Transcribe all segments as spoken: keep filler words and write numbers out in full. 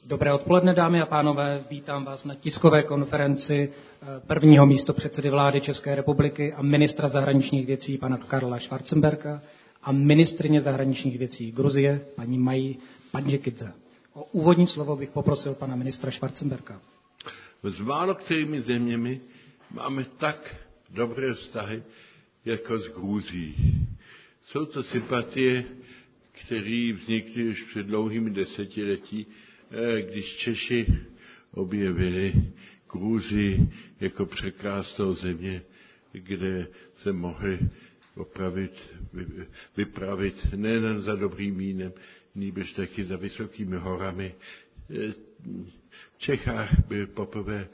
Dobré odpoledne, dámy a pánové. Vítám vás na tiskové konferenci prvního místopředsedy vlády České republiky a ministra zahraničních věcí pana Karla Schwarzenberga a ministryně zahraničních věcí Gruzie paní Maji Pandžikidze. O úvodní slovo bych poprosil pana ministra Schwarzenberga. S málo kterými zeměmi máme tak dobré vztahy jako s Gruzií. Jsou to sympatie, které vznikly už před dlouhými desetiletí, když Češi objevili Gruzii jako překrásnou země, kde se mohli opravit, vypravit nejen za dobrým vínem, nýbrž taky za vysokými horami. V Čechách byl poprvé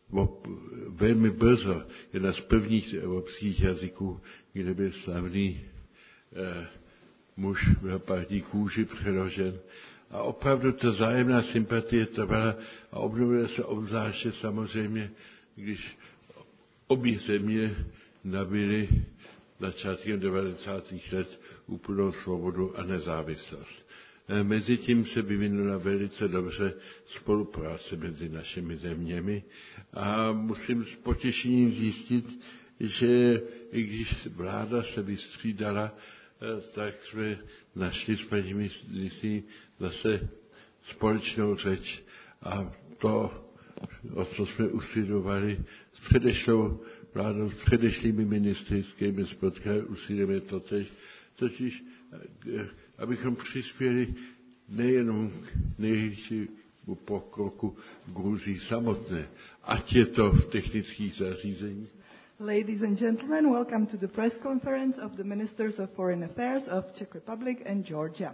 velmi brzo jedna z prvních evropských jazyků, kde byl slavný eh, muž v leopardí kůži přeložen. A opravdu ta vzájemná sympatie trvala a obnovila se obzvláště samozřejmě, když obě země nabily začátkem devadesátých let úplnou svobodu a nezávislost. Mezitím se vyvinula velice dobře spolupráce mezi našimi zeměmi a musím s potěšením zjistit, že i když vláda se vystřídala, tak jsme našli s paní ministryní zase společnou řeč a to, o co jsme usilovali s předešlou vládou, s předešlými ministry, s kterými spotkali, usilujeme totež, totiž abychom přispěli nejenom k nejrychlejšímu pokroku Gruzii samotné, ať je to v technických zařízeních. Ladies and gentlemen, welcome to the press conference of the Ministers of Foreign Affairs of Czech Republic and Georgia.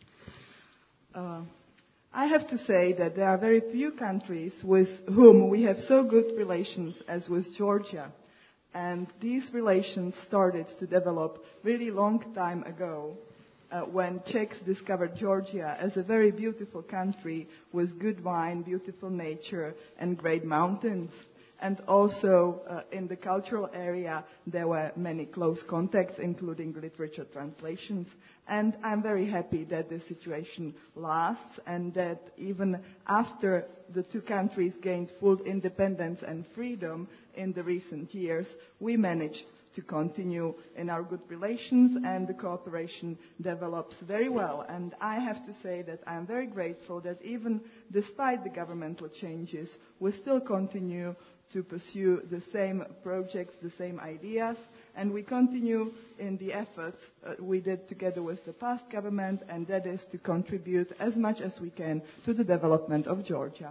Uh, I have to say that there are very few countries with whom we have so good relations as with Georgia. And these relations started to develop really long time ago. Uh, when Czechs discovered Georgia as a very beautiful country with good wine, beautiful nature, and great mountains. And also uh, in the cultural area, there were many close contacts, including literature translations. And I'm very happy that the situation lasts and that even after the two countries gained full independence and freedom in the recent years, we managed to continue in our good relations, and the cooperation develops very well. And I have to say that I am very grateful that even despite the governmental changes, we still continue to pursue the same projects, the same ideas, and we continue in the efforts uh, we did together with the past government, and that is to contribute as much as we can to the development of Georgia.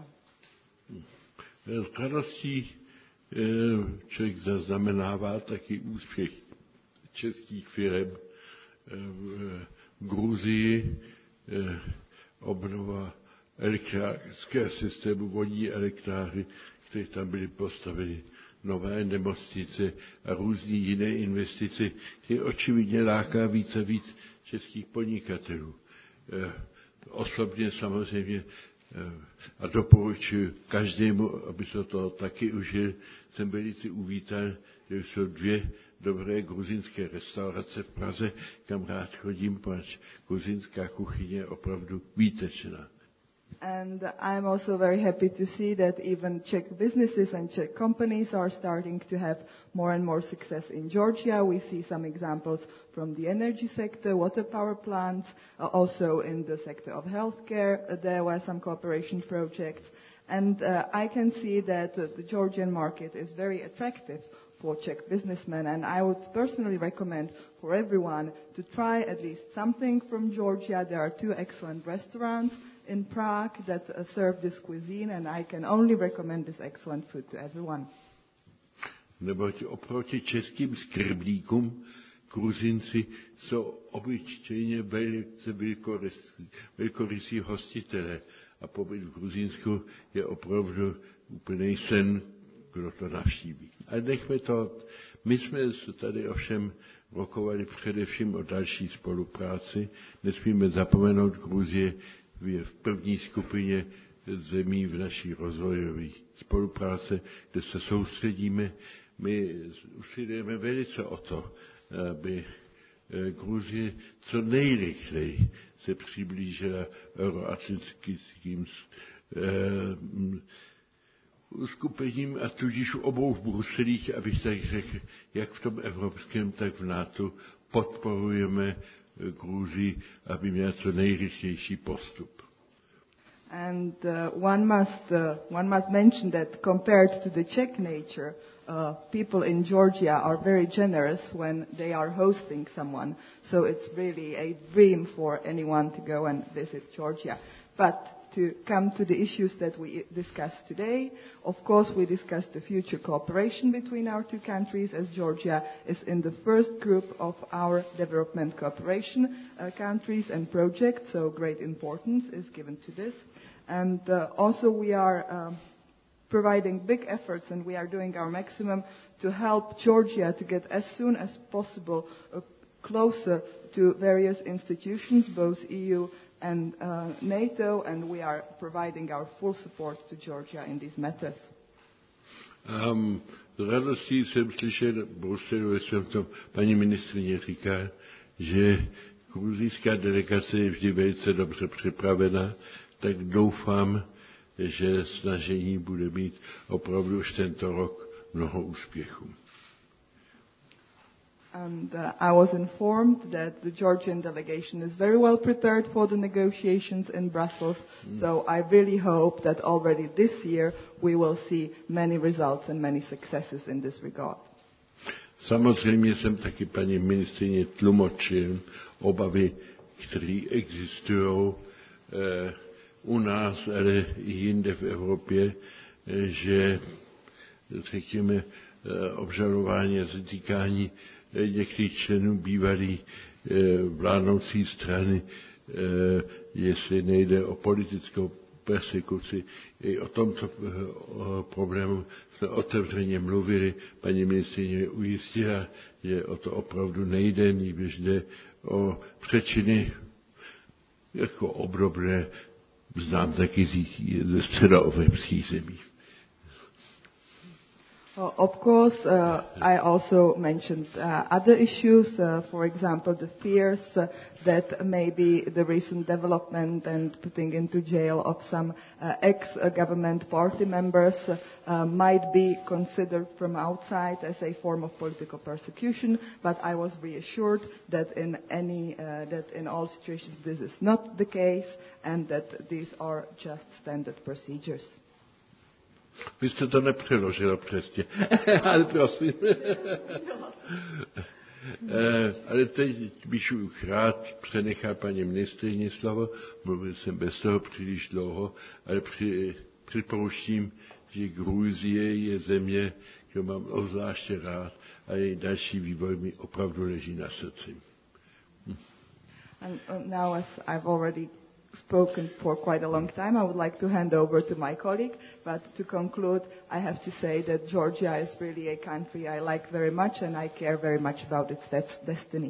Člověk zaznamenává taky úspěch českých firm v Gruzii, obnova elektrického systému vodní elektrárny, které tam byly postaveny, nové nemocnice a různé jiné investice, které očividně láká víc a víc českých podnikatelů. Osobně samozřejmě a doporučuji každému, aby se to taky užil. Jsem velice uvítal, že jsou dvě dobré gruzinské restaurace v Praze, kam rád chodím, protože gruzinská kuchyně je opravdu výtečná. And I'm also very happy to see that even Czech businesses and Czech companies are starting to have more and more success in Georgia. We see some examples from the energy sector, water power plants, uh, also in the sector of healthcare. Uh, there were some cooperation projects. And uh, I can see that uh, the Georgian market is very attractive for Czech businessmen, and I would personally recommend for everyone to try at least something from Georgia. There are two excellent restaurants in Prague that uh, serve this cuisine, and I can only recommend this excellent food to everyone. Neboť oproti českým skrbníkům Gruzinci jsou obyčejně velice velkorysí, velkorysí hostitele a pobyt v Gruzínsku je opravdu úplný sen, kdo to navštíví. Ale nechme to, my jsme tady ovšem rokovali především o další spolupráci. Nesmíme zapomenout, Gruzie je v první skupině zemí v naší rozvojové spolupráce, kde se soustředíme. My usilujeme velice o to, aby Gruzie co nejrychleji se přiblížila euroatlantickým uskupením a tudíž obou v Bruselích, abych tak řekl, jak v tom evropském, tak v NATO, podporujeme Gruzii, aby měla co nejrychlejší postup. And uh, one must uh, one must mention that compared to the Czech nature, uh, people in Georgia are very generous when they are hosting someone. So it's really a dream for anyone to go and visit Georgia. But to come to the issues that we discussed today, of course we discussed the future cooperation between our two countries, as Georgia is in the first group of our development cooperation uh, countries and projects, so great importance is given to this. And uh, also we are um, providing big efforts, and we are doing our maximum to help Georgia to get as soon as possible uh, closer to various institutions, both E U and uh, NATO, and we are providing our full support to Georgia in these matters. Um, s radostí jsem slyšel v Bruselu, ve svém tom paní ministryně říká, že gruzijská delegace je vždy velice dobře připravena, tak doufám, že snažení bude mít opravdu už tento rok mnoho úspěchů. And uh, I was informed that the Georgian delegation is very well prepared for the negotiations in Brussels. Mm. So I really hope that already this year we will see many results and many successes in this regard. Samozřejmě jsem taky paní ministryně tlumočil obavy, které existují eh, u nás, ale i jinde v Evropě, eh, že řekněme eh, obžalování a zatýkání některých členů bývalý e, vládnoucí strany, e, jestli nejde o politickou persekuci. I o tomto e, o problému jsme otevřeně mluvili. Paní ministryně ujistila, že o to opravdu nejde, nýbrž jde o přečiny jako obdobné, znám taky ze středoevropských zemí. Well, of course, uh, I also mentioned uh, other issues, uh, for example, the fears uh, that maybe the recent development and putting into jail of some uh, ex-government party members uh, might be considered from outside as a form of political persecution, but I was reassured that in any, uh, that in all situations this is not the case and that these are just standard procedures. Vy jste to nepřeložila přesně, ale prosím. Ale teď bych už rád přenechal paní ministryni slovo, mluvil jsem bez toho příliš dlouho, ale při, připouštím, že Gruzie je země, kterou mám obzvláště rád a její další vývoj mi opravdu leží na srdci. Hm. And now, as I've already spoken for quite a long time, I would like to hand over to my colleague, but to conclude, I have to say that Georgia is really a country I like very much and I care very much about its destiny.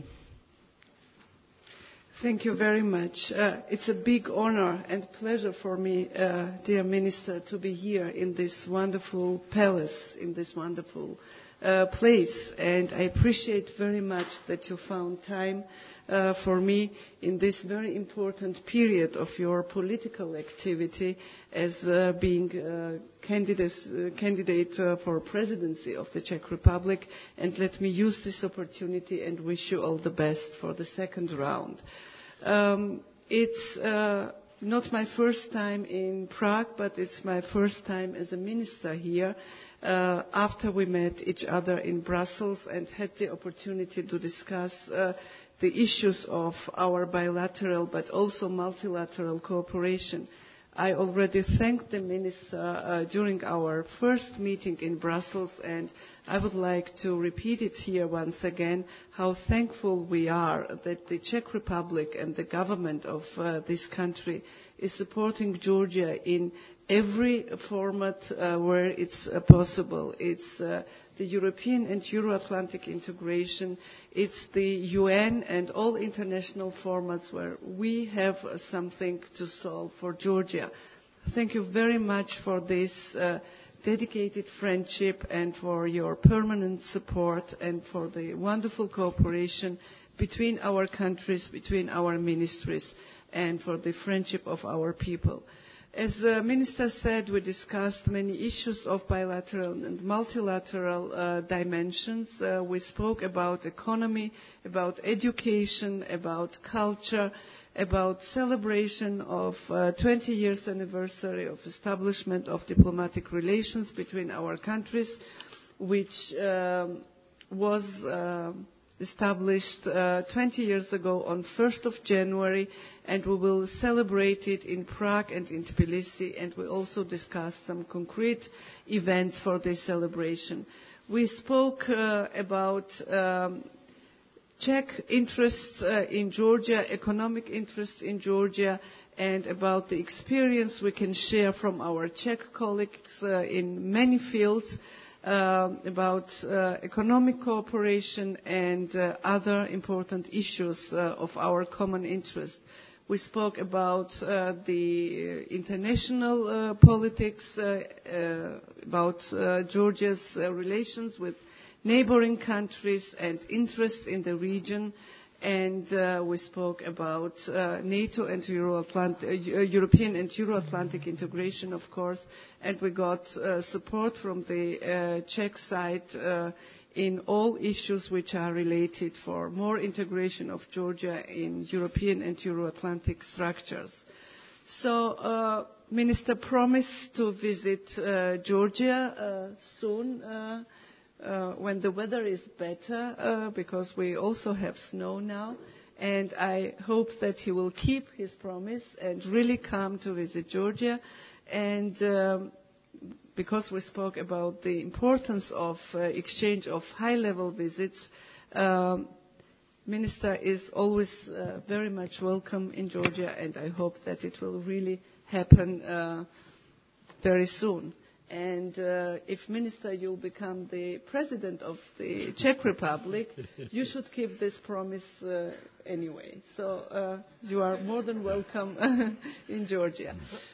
Thank you very much. Uh, it's a big honor and pleasure for me, uh, dear Minister, to be here in this wonderful palace, in this wonderful uh, place, and I appreciate very much that you found time Uh, for me in this very important period of your political activity as uh, being uh, candidate, uh, candidate uh, for presidency of the Czech Republic, and let me use this opportunity and wish you all the best for the second round. Um, it's uh, not my first time in Prague, but it's my first time as a minister here. Uh, after we met each other in Brussels and had the opportunity to discuss uh, the issues of our bilateral but also multilateral cooperation. I already thanked the Minister uh, during our first meeting in Brussels, and I would like to repeat it here once again, how thankful we are that the Czech Republic and the government of uh, this country is supporting Georgia in every format uh, where it's uh, possible. It's uh, the European and Euro-Atlantic integration, it's the U N and all international formats where we have uh, something to solve for Georgia. Thank you very much for this uh, dedicated friendship and for your permanent support and for the wonderful cooperation between our countries, between our ministries, and for the friendship of our people. As the Minister said, we discussed many issues of bilateral and multilateral uh, dimensions. Uh, we spoke about economy, about education, about culture, about celebration of uh, twenty years anniversary of establishment of diplomatic relations between our countries, which um, was uh, established uh, twenty years ago on first of January, and we will celebrate it in Prague and in Tbilisi, and we also discussed some concrete events for this celebration. We spoke uh, about um, Czech interests uh, in Georgia, economic interests in Georgia, and about the experience we can share from our Czech colleagues uh, in many fields, uh, about uh, economic cooperation and uh, other important issues uh, of our common interest. We spoke about uh, the international uh, politics, uh, uh, about uh, Georgia's uh, relations with neighboring countries and interests in the region, and uh, we spoke about uh, NATO and Euro-Atlant- uh, European and Euro-Atlantic integration, of course, and we got uh, support from the uh, Czech side uh, in all issues which are related for more integration of Georgia in European and Euro-Atlantic structures. So, uh, Minister promised to visit uh, Georgia uh, soon, uh, Uh, when the weather is better, uh, because we also have snow now, and I hope that he will keep his promise and really come to visit Georgia. And um, because we spoke about the importance of uh, exchange of high-level visits, um, Minister is always uh, very much welcome in Georgia, and I hope that it will really happen uh, very soon. And uh, if, Minister, you'll become the president of the Czech Republic, you should keep this promise uh, anyway. So uh, you are more than welcome in Georgia.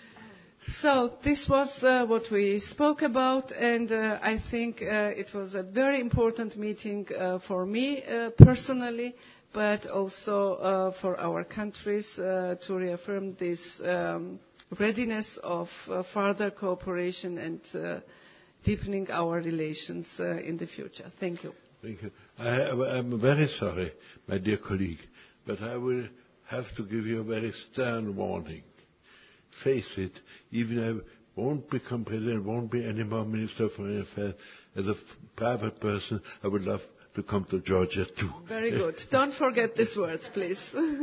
So this was uh, what we spoke about, and uh, I think uh, it was a very important meeting uh, for me uh, personally, but also uh, for our countries uh, to reaffirm this um, readiness of uh, further cooperation and uh, deepening our relations uh, in the future. Thank you. Thank you. I, I'm very sorry, my dear colleague, but I will have to give you a very stern warning. Face it, even if I won't become president, won't be any more Minister of Foreign Affairs, as a private person, I would love to come to Georgia too. Very good. Don't forget these words, please.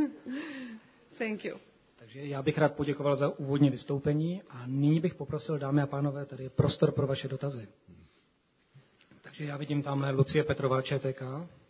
Thank you. Takže já bych rád poděkoval za úvodní vystoupení a nyní bych poprosil, dámy a pánové, tady je prostor pro vaše dotazy. Takže já vidím tamhle Lucie Petrová, ČTK.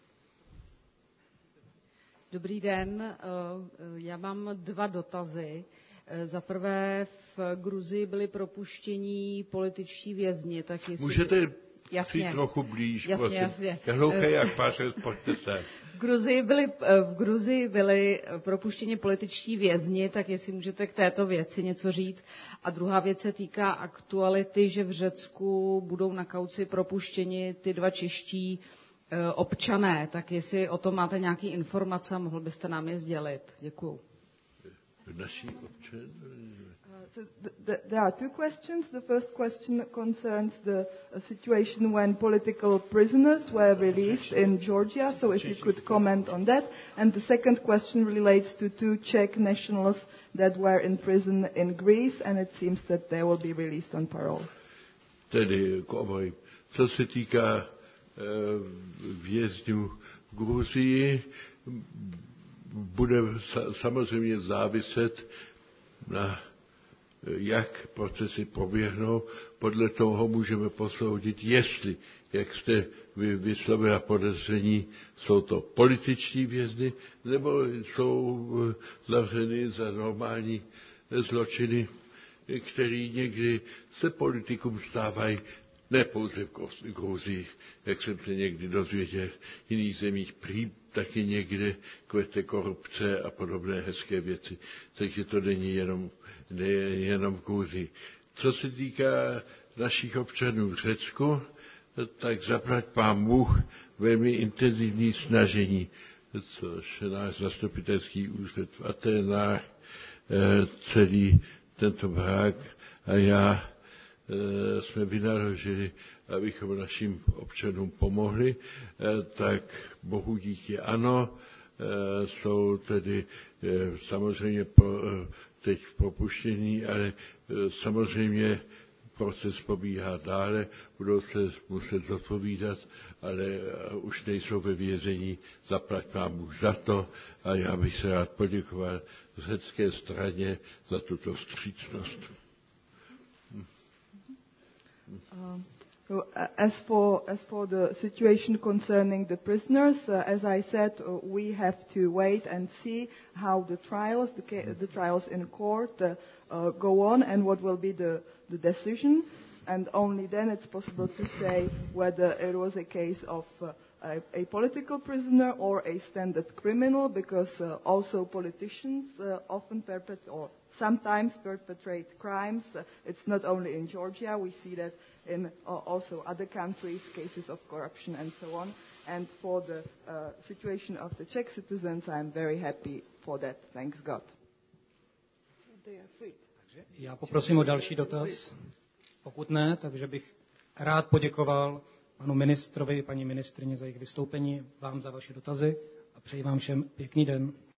Dobrý den, já mám dva dotazy. Za prvé, v Gruzii byli propuštění političtí vězni. Tak jestli... Můžete jasně, přijít trochu blíž, jasně, prosím. Jasně. Hloupé jak páře, pojďte se. V Gruzii byli, v Gruzii byli propuštěni političtí vězni, tak jestli můžete k této věci něco říct. A druhá věc se týká aktuality, že v Řecku budou na kauci propuštěni ty dva čeští občané. Tak jestli o tom máte nějaké informace, mohl byste nám je sdělit. Děkuju. Uh, so th- th- there are two questions. The first question concerns the uh, situation when political prisoners were released in Georgia, so if you could comment on that. And the second question relates to two Czech nationals that were in prison in Greece, and it seems that they will be released on parole. Tedy k obojím. Co se týká uh, vězňů v Gruzii, bude samozřejmě záviset na jak procesy proběhnou. Podle toho můžeme posoudit, jestli, jak jste vy vyslovila podezření, jsou to političtí vězni, nebo jsou zavřeny za normální zločiny, které někdy se politikům stávají ne pouze v Gruzii, jak jsem se někdy dozvěděl, v jiných zemích prý taky někde kvete korupce a podobné hezké věci. Takže to není jenom, ne, jenom v Gruzii. Co se týká našich občanů v Řecku, tak zaplať pán Bůh velmi intenzivní snažení, což náš zastupitelský úřad v Aténách, celý tento barák a já e, jsme vynaložili, abychom našim občanům pomohli, e, tak bohu díky ano, e, jsou tedy e, samozřejmě po, e, teď v propuštění, ale e, samozřejmě proces pobíhá dále, budou se muset zodpovídat, ale už nejsou ve vězení, zaplať pán Bůh za to a já bych se rád poděkoval řecké straně za tuto vstřícnost. Um, so, uh, as for as for the situation concerning the prisoners, uh, as I said, uh, we have to wait and see how the trials, the, ca- the trials in court, uh, uh, go on, and what will be the, the decision. And only then it's possible to say whether it was a case of uh, a, a political prisoner or a standard criminal, because uh, also politicians uh, often perpetrate or sometimes perpetrate crimes. Uh, it's not only in Georgia. We see that in uh, also other countries, cases of corruption and so on. And for the uh, situation of the Czech citizens, I'm very happy for that. Thanks God. Já poprosím o další dotaz. Pokud ne, takže bych rád poděkoval panu ministrovi, paní ministrině za jejich vystoupení, vám za vaše dotazy a přeji vám všem pěkný den.